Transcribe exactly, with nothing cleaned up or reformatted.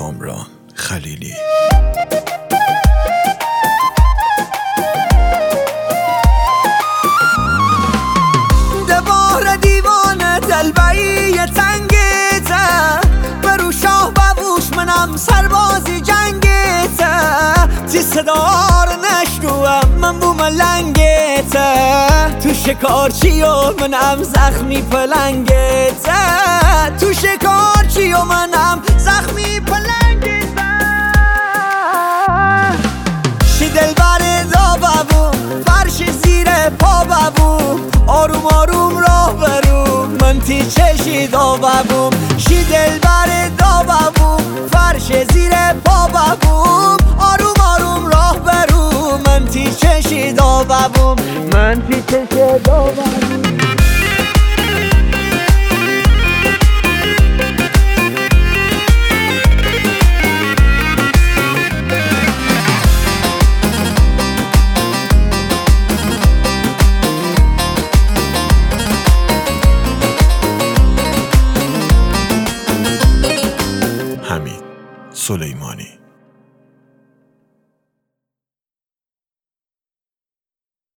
کامران خلیلی. دوباره دیوانه دلبری تنگیته، برو شاه بوش منم سربازی جنگیته، تی صدار نشنوم من بو ملنگیته، تو شکارچی و منم زخمی پلنگیته، تو شکارچی و منم زخمی پلنگیته. شی دلبر دا ببو فرش زیر پا ببو، آروم آروم راه برو من تی چشی دا ببوم. شی دلبر دا ببو فرش زیر پا ببوم، آروم آروم راه برو من تی چشی دا ببوم، من تی چشی دا ببوم. حمید سلیمانی.